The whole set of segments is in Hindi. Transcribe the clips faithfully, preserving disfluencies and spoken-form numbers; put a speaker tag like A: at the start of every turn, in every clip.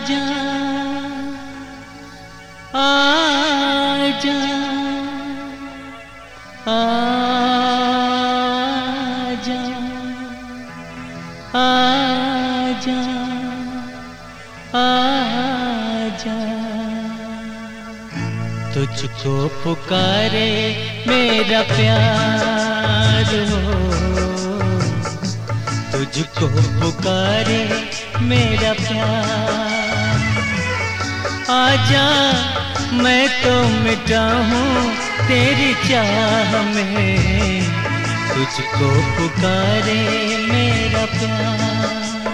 A: आजा आजा आजा आजा आजा। तुझको पुकारे मेरा प्यार हो, तुझको पुकारे मेरा प्यार। आजा मैं तो मिटा हूँ तेरी चाह में, तुझको पुकारे मेरा प्यार।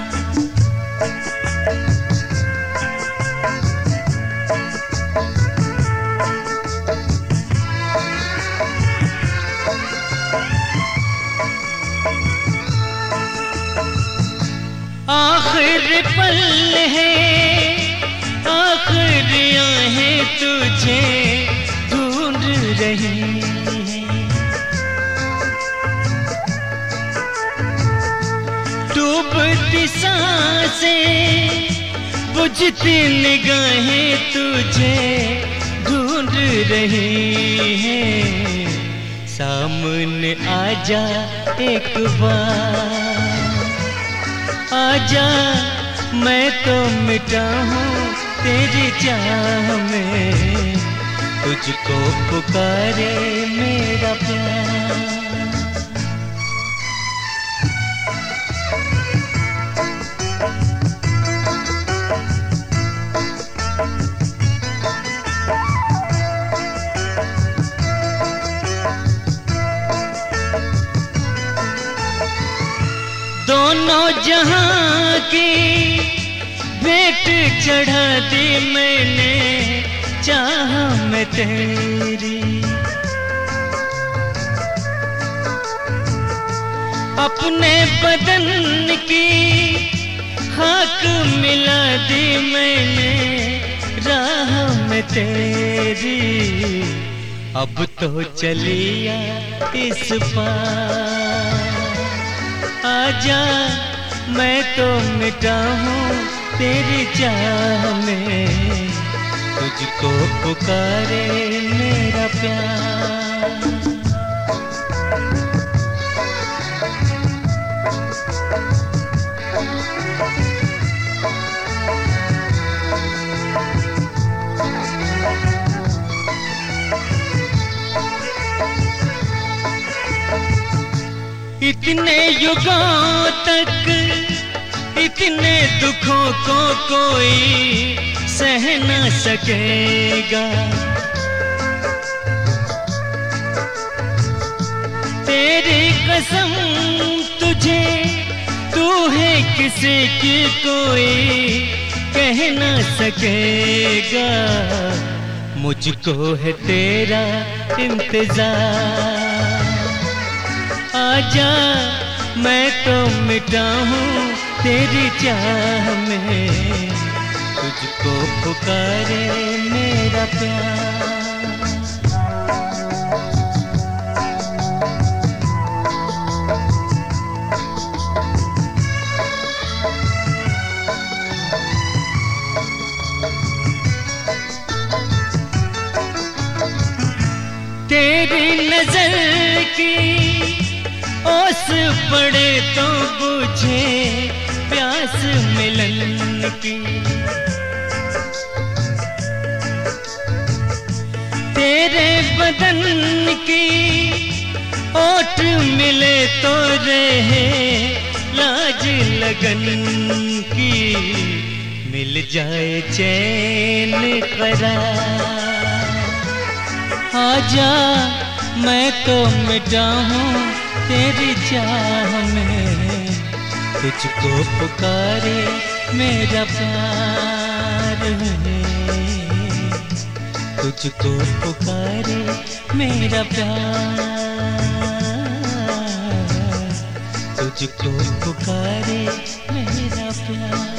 A: आखिर पल है आखिरियां हैं तुझे ढूंढ रही हैं, डूबती सांसें बुझती निगाहें तुझे ढूंढ रही हैं। सामने आजा एक बार, आजा मैं तो मिटा हूँ तेरी चाह में, तुझको पुकारे मेरा प्यार। दोनों जहां की भेंट चढ़ा दी मैंने चाह में तेरी, अपने बदन की खाक मिला दी मैंने राह में तेरी। अब तो चलिया इस पार, आजा मैं तो मिटा हूँ तेरी चाह में, तुझको पुकारे मेरा प्यार। इतने युगों तक इतने दुखों को कोई सह न सकेगा, तेरी कसम तुझे तू है किसी की कोई कह न सकेगा। मुझको है तेरा इंतजार, आजा मैं तो मिटा हूँ तेरी चाह में, तुझको पुकारे मेरा प्यार। तेरी नजर की ओस पड़े तो बुझे प्यास मिलन की, तेरे बदन की ओट मिले तो रहे लाज लगन की, मिल जाए चैन करार। आजा मैं तो मिटा हूँ तेरी चाह में, तुझको पुकारे मेरा प्यार है, तुझको पुकारे मेरा प्यार, तुझको पुकारे मेरा प्यार।